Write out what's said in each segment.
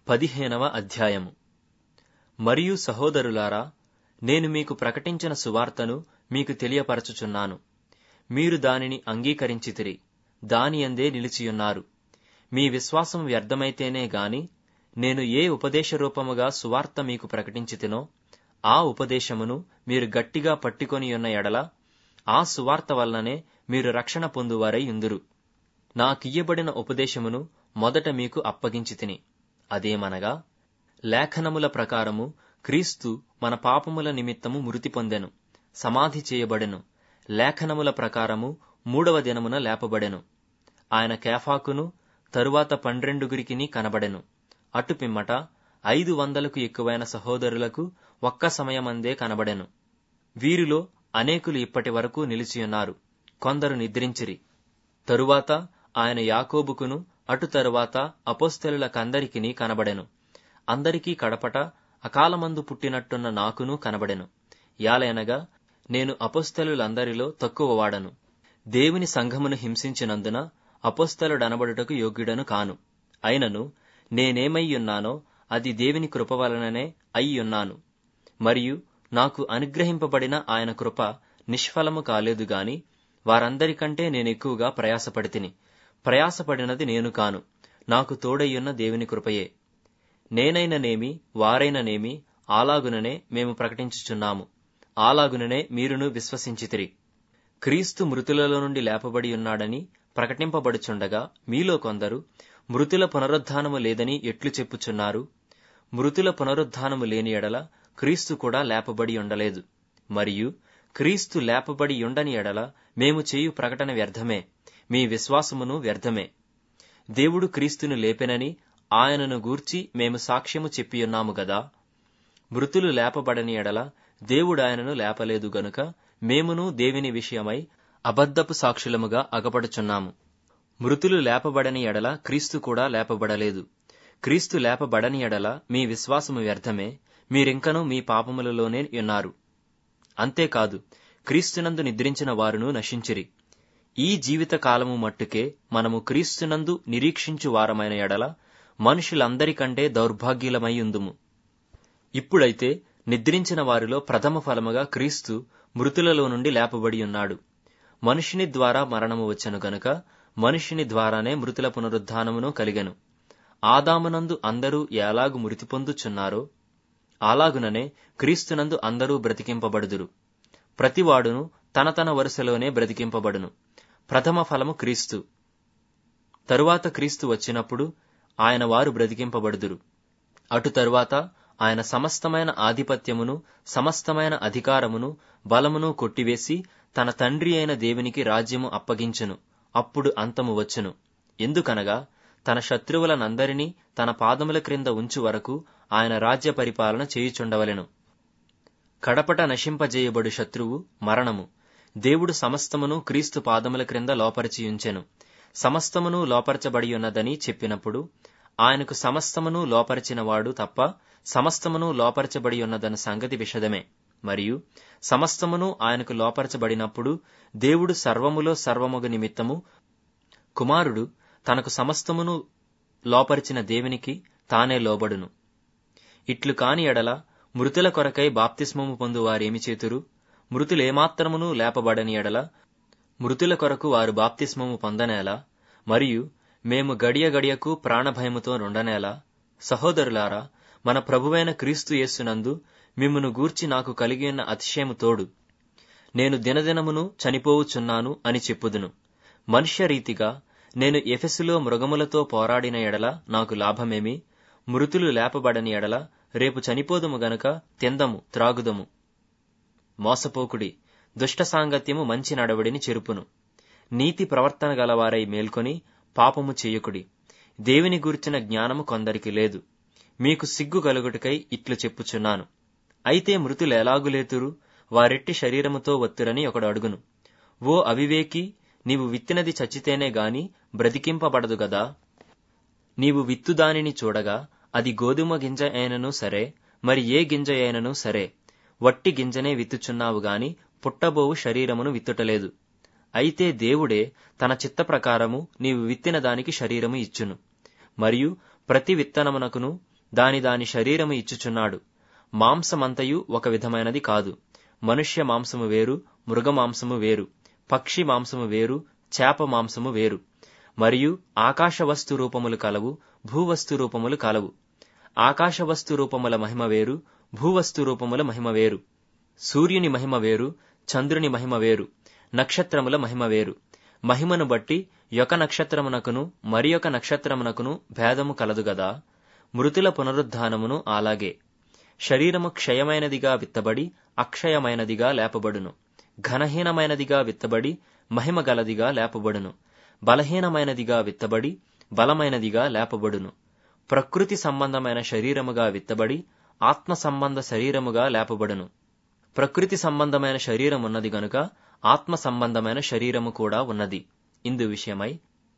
15వ అధ్యాయము. మరియు సహోదరులారా, నేను మీకు ప్రకటించిన సువార్తను మీకు తెలియపరచుచున్నాను. మీరు దానిని అంగీకరించితిరి, దానియందే నిలిచియున్నారు. మీ విశ్వాసం వ్యర్థమైతేనే గాని నేను ఏ ఉపదేశరూపముగా సువార్త మీకు ప్రకటించితినో ఆ ఉపదేశమును మీరు గట్టిగా పట్టుకొనియున్న ఎడల ఆ సువార్త వలననే మీరు రక్షణ పొందువారై యుందురు. నాకియ్యబడిన ఉపదేశమును మొదట మీకు అప్పగించితిని. అదేమనగా, లేఖనముల ప్రకారము క్రీస్తు మన పాపముల నిమిత్తము మృతి పొందెను, సమాధి చేయబడెను, లేఖనముల ప్రకారము 3వ దినమున లేపబడెను. ఆయన కేఫాకును తరువాత 12 కనబడెను. అటుపిమ్మట 500కు ఎక్కువైన సహోదరులకు ఒక్క సమయమందే కనబడెను. వీరిలో అనేకులు ఇప్పటి వరకు నిలిచియున్నారు, కొందరు నిద్రించిరి. తరువాత ఆయన యాకోబుకును అటు తరువాత అపోస్తలులకందరికిని కనబడెను. అందరికీ కడపట అకాలమందు పుట్టినట్టున్న నాకును కనబడెను. యాలయనగా నేను అపోస్తలులందరిలో తక్కువవాడను. దేవుని సంఘమును హింసించినందున అపోస్తలుడనబడుటకు యోగ్యుడను కాను. అయినను నేనేమయ్యున్నానో అది దేవుని కృప వలననే అయ్యున్నాను. మరియు నాకు అనుగ్రహింపబడిన ఆయన కృప నిష్ఫలము కాలేదు గాని వారందరికంటే నేనెక్కువగా ప్రయాసపడితిని. ప్రయాసపడినది నేను కాను, నాకు తోడయ్యున్న దేవుని కృపయే. నేనైననేమి వారైననేమి అలాగుననే మేము ప్రకటించుచున్నాము, అలాగుననే మీరును విశ్వసించితిరి. క్రీస్తు మృతులలో నుండి లేపబడి ఉన్నాడని ప్రకటింపబడుచుండగా మీలో కొందరు మృతుల పునరుద్ధానము లేదని ఎట్లు చెప్పుచున్నారు? మృతుల పునరుద్ధానము లేని ఎడల క్రీస్తు కూడా లేపబడి ఉండలేదు. మరియు క్రీస్తు లేపబడి ఉండని ఎడల మేము చేయు ప్రకటన వ్యర్థమే, మీ విశ్వాసమును వ్యర్థమే. దేవుడు క్రీస్తును లేపెనని ఆయనను గూర్చి మేము సాక్ష్యము చెప్పియున్నాము గదా. మృతులు లేపబడని ఎడల దేవుడాయనను లేపలేదు గనుక మేమును దేవుని విషయమై అబద్ధపు సాక్షులముగా అగపడుచున్నాము. మృతులు లేపబడని ఎడల క్రీస్తు కూడా లేపబడలేదు. క్రీస్తు లేపబడని ఎడల మీ విశ్వాసము వ్యర్థమే, మీరింకనూ మీ పాపములలోనే ఉన్నారు. అంతేకాదు, క్రీస్తునందు నిద్రించిన వారును నశించిరి. ఈ జీవిత కాలము మట్టుకే మనము క్రీస్తునందు నిరీక్షించు వారమైన ఎడల మనుషులందరికంటే దౌర్భాగ్యులమైయుందుము. ఇప్పుడైతే నిద్రించిన వారిలో ప్రథమ ఫలముగా క్రీస్తు మృతులలో నుండి లేపబడి ఉన్నాడు. మనుషుని ద్వారా మరణము వచ్చెను గనుక మనుషుని ద్వారానే మృతుల పునరుద్ధానమును కలిగెను. ఆదామునందు అందరూ ఎలాగు మృతి పొందుచున్నారో అలాగుననే క్రీస్తునందు అందరూ బ్రతికింపబడుదురు. ప్రతివాడును తన తన వరుసలోనే బ్రతికింపబడును. ప్రథమ ఫలము క్రీస్తు. తరువాత క్రీస్తు వచ్చినప్పుడు ఆయన వారు బ్రతికింపబడుదురు. అటు తరువాత ఆయన సమస్తమైన ఆధిపత్యమును సమస్తమైన అధికారమును బలమును కొట్టివేసి తన తండ్రి అయిన దేవునికి రాజ్యము అప్పగించును. అప్పుడు అంతము వచ్చును. ఎందుకనగా తన శత్రువులనందరినీ తన పాదముల క్రింద ఉంచు వరకు ఆయన రాజ్య పరిపాలన చేయుచుండవలెను. కడపట నశింపజేయబడు శత్రువు మరణము. దేవుడు సమస్తమును క్రీస్తు పాదముల క్రింద లోపరిచియుంచెను. సమస్తమును లోపరచబడియున్నదని చెప్పినప్పుడు ఆయనకు సమస్తమును లోపరిచినవాడు తప్ప సమస్తమును లోపరచబడియున్నదన్న సంగతి విషదమే. మరియు సమస్తమును ఆయనకు లోపరచబడినప్పుడు దేవుడు సర్వములో సర్వముగు నిమిత్తము కుమారుడు తనకు సమస్తమును లోపరిచిన దేవునికి తానే లోబడును. ఇట్లు కాని ఎడల మృతుల కొరకై బాప్తిస్మము పొందు వారేమి చేతురు? మృతులేమాత్రమును లేపబడని ఎడల మృతుల కొరకు వారు బాప్తిస్మము పొందనేలా? మరియు మేము గడియ గడియకు ప్రాణభయముతో నుండనేలా? సహోదరులారా, మన ప్రభువైన క్రీస్తు యేసునందు మిమ్మును గూర్చి నాకు కలిగియున్న అతిశయము తోడు నేను దినదినమును చనిపోవుచున్నాను అని చెప్పుదును. మనుష్యరీతిగా నేను ఎఫెసులో మృగములతో పోరాడిన ఎడల నాకు లాభమేమి? మృతులు లేపబడని ఎడల రేపు చనిపోదుము గనుక తిందము త్రాగుదము. మోసపోకుడి, దుష్ట సాంగత్యము మంచి నడవడిని చెరుపును. నీతి ప్రవర్తన గలవారై మేల్కొని పాపము చెయ్యకుడి. దేవుని గూర్చిన జ్ఞానము కొందరికి లేదు. మీకు సిగ్గు కలుగుటకై ఇట్లు చెప్పుచున్నాను. అయితే మృతులెలాగులేతురు? వారెట్టి శరీరముతో వత్తురని ఒకడు అడుగును. ఓ అవివేకి, నీవు విత్తినది చచ్చితేనే గాని బ్రతికింపబడదు గదా. నీవు విత్తుదానిని చూడగా అది గోధుమ గింజ అయినను సరే, మరి ఏ గింజ అయినను సరే, వట్టి గింజనే విత్తుచున్నావు గాని పుట్టబోవు శరీరమును విత్తుటలేదు. అయితే దేవుడే తన చిత్త ప్రకారము నీవు విత్తిన దానికి శరీరము ఇచ్చును. మరియు ప్రతి విత్తనమునకును దాని శరీరము ఇచ్చుచున్నాడు. మాంసమంతయు ఒక విధమైనది కాదు. మనుష్య మాంసము వేరు, మృగ మాంసము వేరు, పక్షి మాంసము వేరు, చేప మాంసము వేరు. మరియు ఆకాశ వస్తు రూపములు కలవు, భూవస్తు రూపములు కలవు. ఆకాశ వస్తు రూపముల మహిమ వేరు, భూవస్తు రూపముల మహిమ వేరు. సూర్యుని మహిమ వేరు, చంద్రుని మహిమ వేరు, నక్షత్రముల మహిమ వేరు. మహిమను బట్టి ఒక నక్షత్రమునకును మరి ఒక నక్షత్రమునకును భేదము కలదు గదా. మృతుల పునరుద్ధానమును అలాగే. శరీరము క్షయమైనదిగా విత్తబడి అక్షయమైనదిగా లేపబడును. ఘనహీనమైనదిగా విత్తబడి మహిమ గలదిగా లేపబడును. బలహీనమైనదిగా విత్తబడి బలమైనదిగా లేపబడును. ప్రకృతి సంబంధమైన శరీరముగా విత్తబడి ఆత్మ సంబంధ శరీరముగా లేపబడును. ప్రకృతి సంబంధమైన శరీరమున్నది గనుక ఆత్మ సంబంధమైన శరీరము కూడా ఉన్నది. ఇందు విషయమై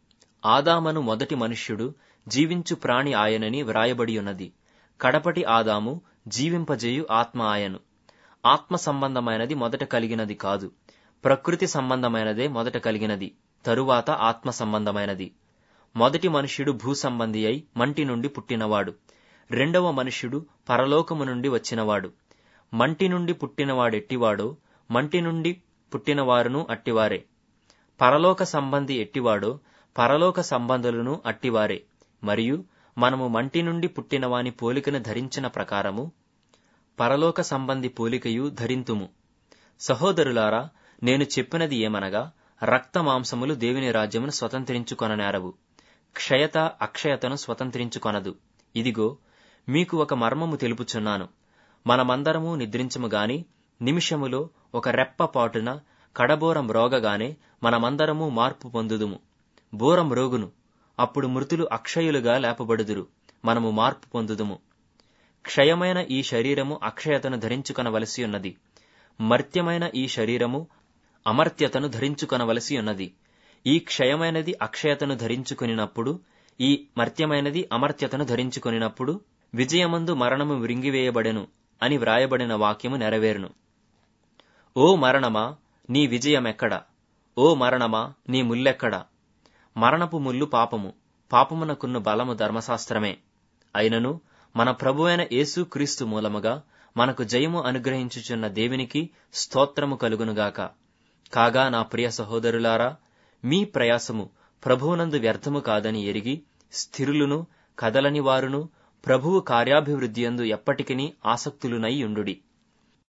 ఆదామను మొదటి మనుష్యుడు జీవించు ప్రాణి ఆయనని వ్రాయబడియున్నది. కడపటి ఆదాము జీవింపజేయు ఆత్మ ఆయను. ఆత్మ సంబంధమైనది మొదట కలిగినది కాదు, ప్రకృతి సంబంధమైనదే మొదట కలిగినది, తరువాత ఆత్మ సంబంధమైనది. మొదటి మనుష్యుడు భూసంబంధి అయి మంటి నుండి పుట్టినవాడు. రెండవ మనుష్యుడు పరలోకము నుండి వచ్చినవాడు. మంటి నుండి పుట్టినవాడెట్టివాడో మంటి నుండి పుట్టినవారును అట్టివారే. పరలోక సంబంధి ఎట్టివాడో పరలోక సంబంధులను అట్టివారే. మరియు మనము మంటి నుండి పుట్టినవాని పోలికను ధరించిన ప్రకారము పరలోక సంబంధి పోలికయు ధరింతుము. సహోదరులారా, నేను చెప్పినది ఏమనగా, రక్త మాంసములు దేవుని రాజ్యమును స్వతంత్రించుకొననేరవు, క్షయత అక్షయతను స్వతంత్రించుకొనదు. ఇదిగో, మీకు ఒక మర్మము తెలుపుచున్నాను. మనమందరము నిద్రించము గాని నిమిషములో ఒక రెప్ప పాటున కడబోరం మ్రోగగానే మనమందరము మార్పు పొందుదుము. బోరం మ్రోగును, అప్పుడు మృతులు అక్షయులుగా లేపబడుదురు, మనము మార్పు పొందుదుము. క్షయమైన ఈ శరీరము అక్షయతను ధరించుకొనవలసి ఉన్నది, మర్త్యమైన ఈ శరీరము అమర్త్యతను ధరించుకొనవలసి ఉన్నది. ఈ క్షయమైనది అక్షయతను ధరించుకొనినప్పుడు, ఈ మర్త్యమైనది అమర్త్యతను ధరించుకొనినప్పుడు విజయమందు మరణము వ్రింగివేయబడెను అని వ్రాయబడిన వాక్యము నెరవేరును. ఓ మరణమా, నీ విజయమెక్కడ? ఓ మరణమా, నీ ముల్లెక్కడ? మరణపు ముల్లు పాపము, పాపమునకున్న బలము ధర్మశాస్త్రమే. అయినను మన ప్రభువైన యేసు క్రీస్తు మూలముగా మనకు జయము అనుగ్రహించుచున్న దేవునికి స్తోత్రము కలుగునుగాక. కాగా నా ప్రియ సహోదరులారా, మీ ప్రయాసము ప్రభువునందు వ్యర్థము కాదని ఎరిగి స్థిరులును కదలని వారును ప్రభువు కార్యాభివృద్ధియందు ఎప్పటికినీ ఆసక్తులునై యుండుడి.